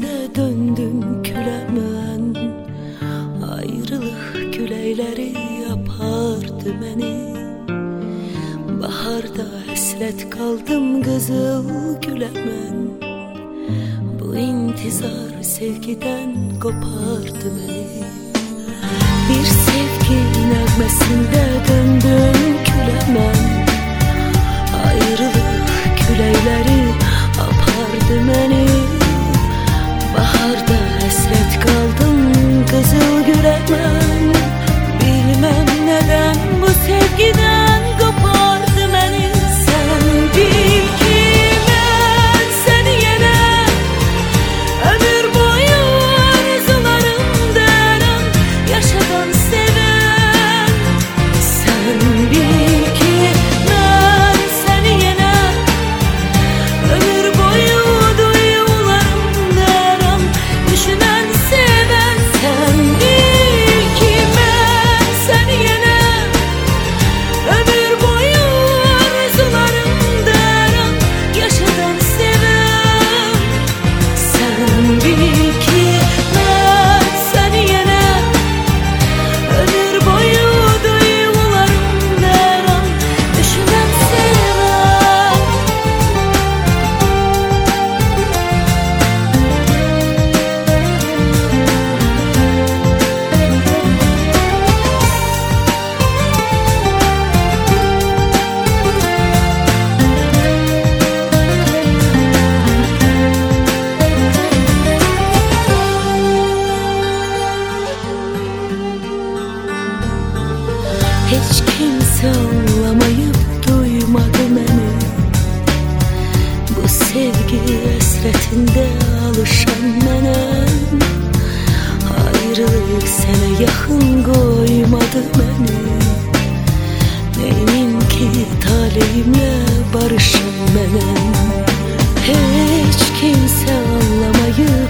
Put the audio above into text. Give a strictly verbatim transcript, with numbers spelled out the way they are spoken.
nefesinde döndüm külemen. Ayrılık küleyleri yapardı beni. Baharda hasret kaldım kızıl gülemen. Bu intizar sevgiden kopardı beni. Bir sevgi nağmesinde döndüm külemen. Ayrılık küleyleri apardı beni. Baharda hasret kaldım kızıl gülemen. Bilmem neden bu sevgiden kopardı beni. Sen bil ki ben seni yine ömür boyu arzularım derim, yaşadan seven. Sen bil ki ben seni yine ömür boyu duyularım derim, düşünen seven. Sen bil ki ben seni yine ömür boyu arzularım derim, yaşadan seven. Sen bil ki ben seni yine ömür boyu duyularım derim, düşünen seven. Hiç kimse anlamayıp duymadı beni. Bu sevgi hasretinde alışan benim. Ayrılık sana yakın koymadı beni. Neyim ki talihimle barışan benim. Hiç kimse anlamayıp